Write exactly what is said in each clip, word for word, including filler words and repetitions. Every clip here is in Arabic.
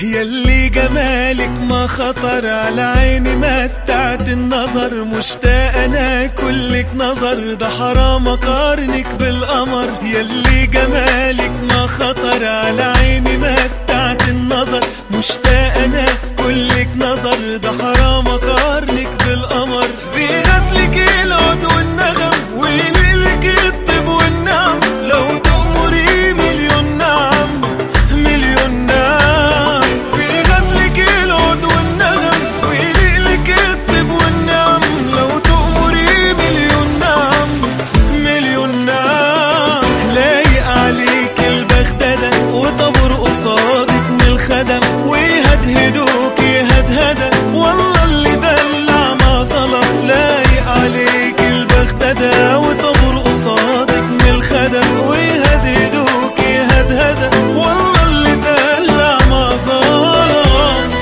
يلي جمالك ما خطر على عيني متعت النظر، مشتاق انا كلك نظر، ده حرام اقارنك بالقمر. يلي جمالك ما خطر على عيني متعت النظر، مشتاق انا كلك نظر، ده حرام اقارنك بالقمر. بيغزلك العود والنغم ويليلك الطيب والنعم، لو تأمري مليون نعم مليون نعم. بيغزلك العود والنغم ويليلك الطيب والنعم، لو تأمري مليون نعم مليون نعم. لايق عليك البغدادة وطبر قصادك من الخدم، ويهدهدوك يهدهدة والله اللي دلع ما ظلم. لايق عليك البغدادة وطبر قصادك من الخدم، ويهدهدوك يهدهدة والله اللي دلع ما ظلم.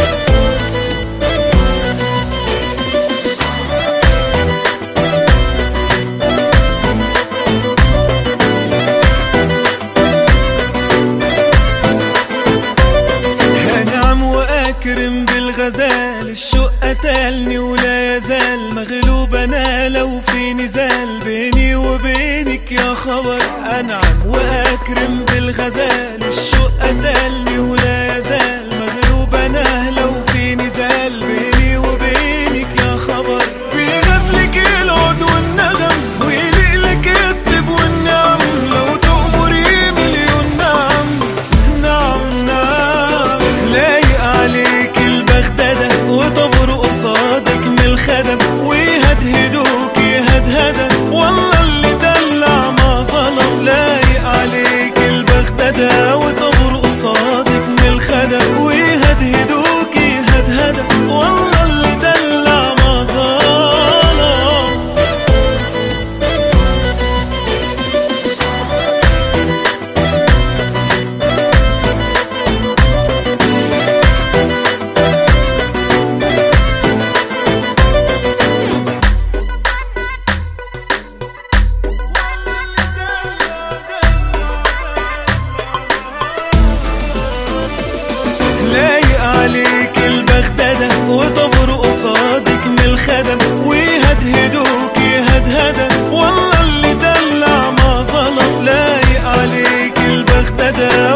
هنعم وأكرم بالغزال، الشوق قتلني ولا يزال مغلوب أنا لو في نزال بيني وبينك يا خبر. أنعم وأكرم بالغزال، الشوق قتلني ولا يزال مغلوب أنا لو في نزال بيني وبينك يا خبر. بيغزلك العود والنغم ويليلك الطيب والنعم، لو تأمري مليون نعم نعم نعم. لايق عليك البغدادة وطبر قصادك من الخدم، ويهدهدوك يهدهدة والله اللي دلع ما ظلم. لايق عليك البغدادة وطبر قصادك من الخدم، ويهدهدوك يهدهدة والله اللي دلع ما ظلم. لايق عليك البغدادة وطبر قصادك من الخدم، ويهدهدوك يهدهدة والله اللي دلع ما ظلم. لايق عليك البغدادة